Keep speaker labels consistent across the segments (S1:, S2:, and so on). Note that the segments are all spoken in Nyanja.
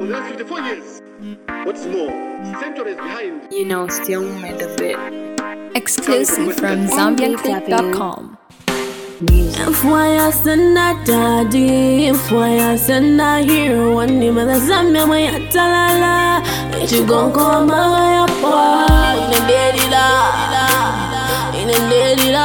S1: for the last 54 years. What's more, centuries behind.
S2: You know, still made a bit.
S3: Exclusive from ZambianClick.com.
S4: If why I send that daddy, if why I send that hero, one name of the Zambia, my talala, you gon' come my apart in a daddy la, in a daddy la,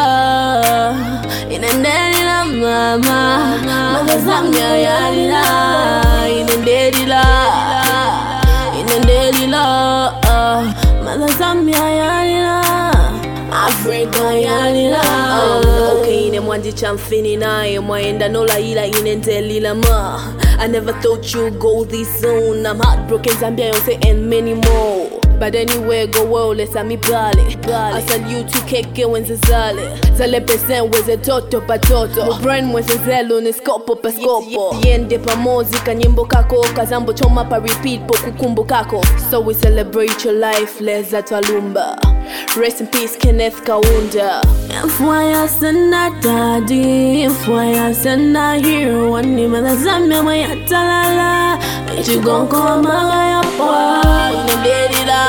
S4: in a daddy la, mama, mother Zambia, yadi la, in a daddy la, in a daddy la, mother Zambia, yadi la. Africa yanila okay ine mwandicha mfini naye mwaenda nola ila inendelila ma I never thought you'd go this soon. I'm heartbroken Zambia Yonse and many more. But anyway go well lesa mi bale I salute you keke wenze zale Zale present weze toto pa toto Mo brain weze zelo ni skopo pa skopo Yende pa mozika nyimbo kako Kazambo choma pa repeat po kukumbo kako So we celebrate your life leza twalumba Rest in peace Kenneth Kaunda. If why I send that daddy, if why I send that hero, one name of the Zambia, my talala, you gon' come my apart in a daddy la,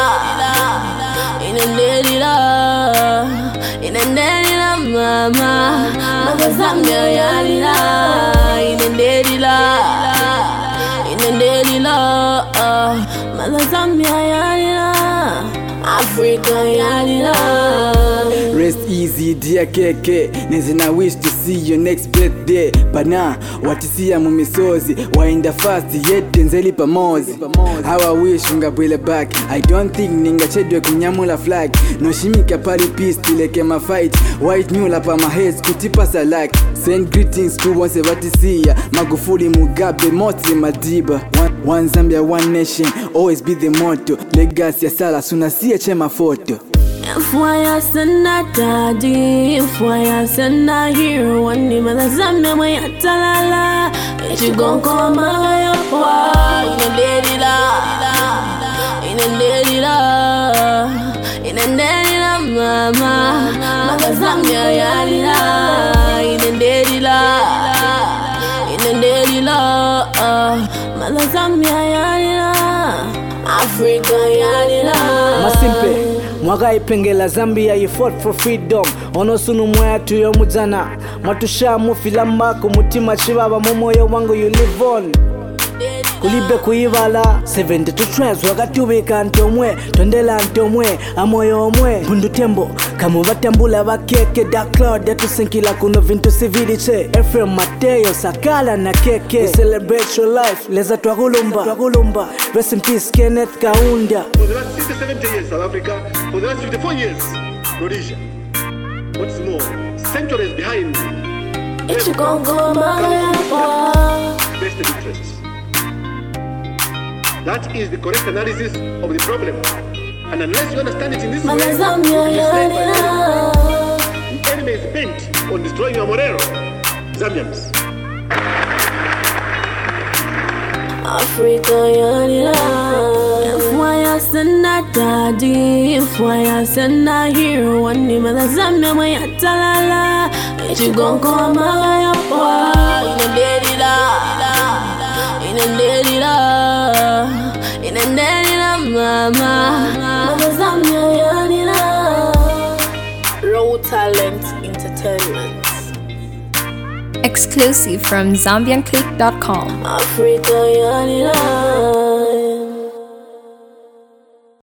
S4: in a daddy la, in a daddy la, mama, mother Zambia yadi la, in a daddy la, in a daddy la, mother Zambia yadi la. Africa yanila.
S5: Rest easy dear keke Nezina wish to see your next birthday Bana watisia mumisozi Waenda fast yet nzeli pamozi How I wish ungabwele back I don't think ninga chedwe kunyamula flag No shimika pali peace tileke ma fight White nyula pa my heads kutipa salak Send greetings to once batisia Magufuli Mugabe Motsi Madiba One Zambia one nation Always be the motto Legacy ya sala sunasia chema photo
S4: If why I send that daddy, if why I send that hero, one name of the Zambia, my talala, you gon' come my apart in a daddy la, in a daddy la, in a daddy la, mama, mother Zambia yadi la, in a daddy la, in a daddy la, mother Zambia yadi la, Africa yadi la.
S6: Masimpe Mwaga ipengela Zambia you fought for freedom Onosunu mwaya tuyo mujana Matusha mufilamba kumutima chibaba Mumoyo wangu you live on Kulibe kuivala 72 trends wakati wika ntomwe Tondela ntomwe amoyo omwe Bundu tembo kamu batambula bakeke Dark cloud yetu sinkila kuno vintu civiliche Ephraim Mateo Sakala na keke We celebrate your life leza twagulumba Rest in peace Kenneth Kaunda.
S1: For the last 60, 70 years South Africa, for the last 54 years Rhodesia. What's more, centuries behind.
S4: It's you gon' go my
S1: vested interests. That is the correct analysis of the problem. And unless you understand it in this way, the enemy is bent on destroying your Morero, Zambians.
S4: Africa yanila. If why I send that daddy, if why I send that hero, one name of the Zambia, my talala, you gon' come my apart in a daddy la, in a daddy la, in a daddy la, mama, mother Zambia yanila. Raw Talent Entertainment.
S3: Exclusive from ZambianClick.com.
S4: Africa yanila.